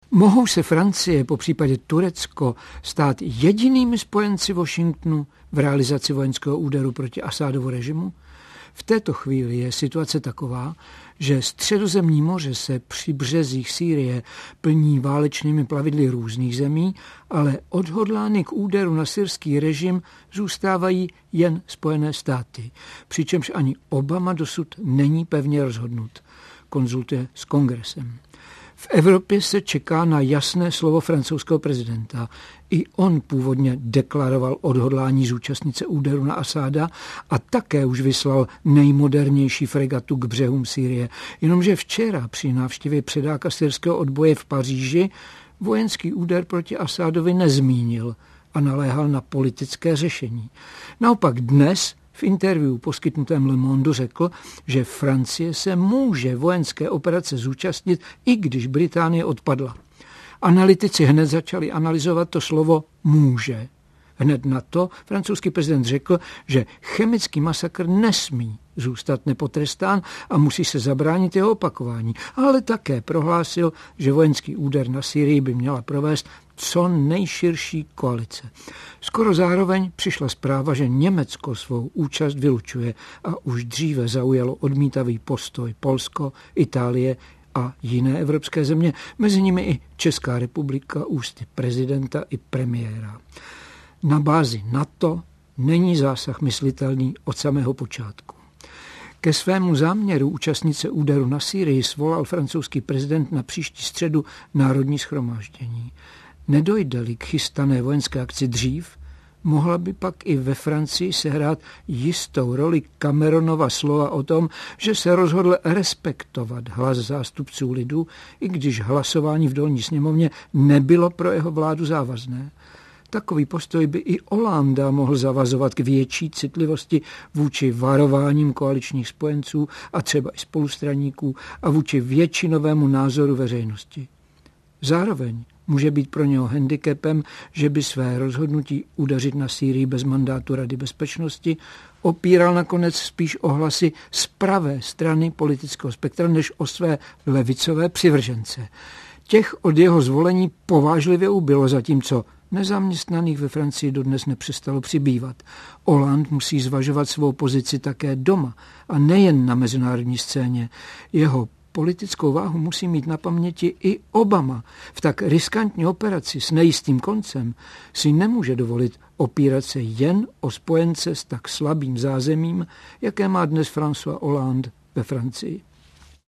Mohou se Francie, po případě Turecko, stát jedinými spojenci Washingtonu v realizaci vojenského úderu proti Asádovu režimu? V této chvíli je situace taková, že Středozemní moře se při březích Sýrie plní válečnými plavidly různých zemí, ale odhodlány k úderu na syrský režim zůstávají jen Spojené státy, přičemž ani Obama dosud není pevně rozhodnut. Konzultuje s kongresem. V Evropě se čeká na jasné slovo francouzského prezidenta. I on původně deklaroval odhodlání zúčastnit se úderu na Asáda a také už vyslal nejmodernější fregatu k břehům Sýrie. Jenomže včera při návštěvě předáka syrského odboje v Paříži vojenský úder proti Asádovi nezmínil a naléhal na politické řešení. Naopak dnes v interview poskytnutém Le Monde řekl, že Francie se může vojenské operace zúčastnit, i když Británie odpadla. Analytici hned začali analyzovat to slovo může. Hned na to francouzský prezident řekl, že chemický masakr nesmí zůstat nepotrestán a musí se zabránit jeho opakování. Ale také prohlásil, že vojenský úder na Sýrii by měla provést co nejširší koalice. Skoro zároveň přišla zpráva, že Německo svou účast vylučuje a už dříve zaujalo odmítavý postoj Polsko, Itálie a jiné evropské země, mezi nimi i Česká republika ústy prezidenta i premiéra. Na bázi NATO není zásah myslitelný od samého počátku. Ke svému záměru účastnit se úderu na Sýrii svolal francouzský prezident na příští středu národní shromáždění. Nedojde-li k chystané vojenské akci dřív, mohla by pak i ve Francii sehrát jistou roli Cameronova slova o tom, že se rozhodl respektovat hlas zástupců lidu, i když hlasování v dolní sněmovně nebylo pro jeho vládu závazné. Takový postoj by i Hollanda mohl zavazovat k větší citlivosti vůči varováním koaličních spojenců a třeba i spolustraníků a vůči většinovému názoru veřejnosti. Zároveň může být pro něho handicapem, že by své rozhodnutí udeřit na Sýrii bez mandátu Rady bezpečnosti opíral nakonec spíš o hlasy z pravé strany politického spektra než o své levicové přivržence. Těch od jeho zvolení povážlivě ubylo, zatímco nezaměstnaných ve Francii dodnes nepřestalo přibývat. Hollande musí zvažovat svou pozici také doma a nejen na mezinárodní scéně. Jeho politickou váhu musí mít na paměti i Obama. V tak riskantní operaci s nejistým koncem si nemůže dovolit opírat se jen o spojence s tak slabým zázemím, jaké má dnes François Hollande ve Francii.